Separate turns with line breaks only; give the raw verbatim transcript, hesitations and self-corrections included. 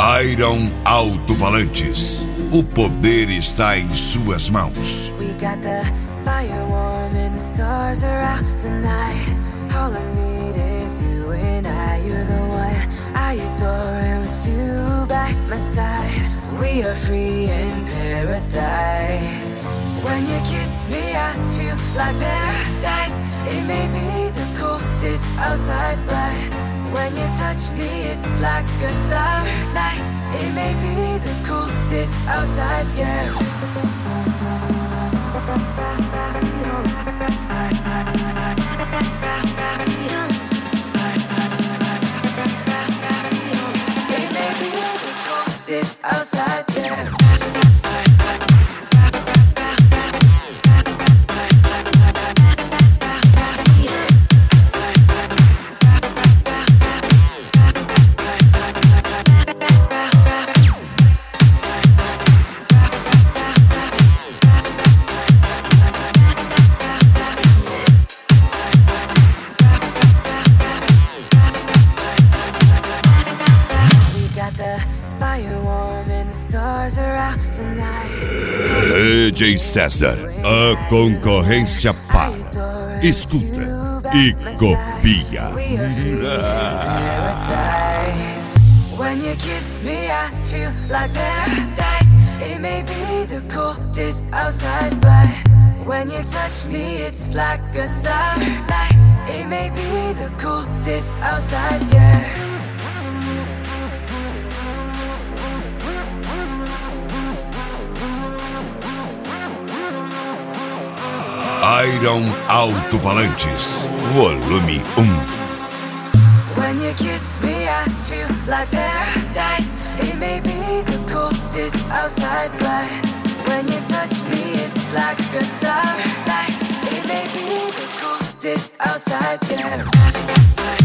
Iron Alto-Falantes. O poder está em suas mãos.
We got the fire warm and the stars are out tonight. All I need is you and I. You're the one I adore, and with you by my side, we are free in paradise. When you kiss me, I feel like paradise. It may be the coldest outside, but when you touch me, it's like a summer night. It may be the coolest outside, yeah. It may be the coolest outside, yeah.
D J César, a concorrência para. Escuta e copia.
When you kiss me, I feel like paradise. It may be the coldest outside, but when you touch me, it's like a summer night. It may be the coldest outside, yeah.
Iron Alto-Falantes, volume um.
When you kiss me, I feel like paradise. It may be the coldest outside, but when you touch me, it's like a summer night. It may be the coldest outside, yeah.